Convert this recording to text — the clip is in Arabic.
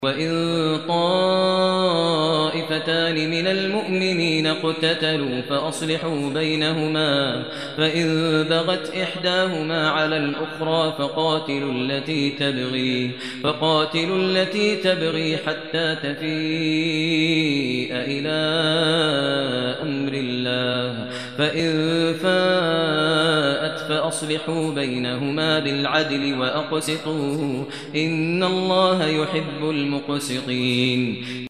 وإن طائفتان من المؤمنين اقتتلوا فأصلحوا بينهما فإن بغت إحداهما على الأخرى فقاتلوا التي تبغي حتى تفيء إلى أمر الله فإن فاءت فأصلحوا بينهما بالعدل وأقسطوا إن الله يحب المقسطين.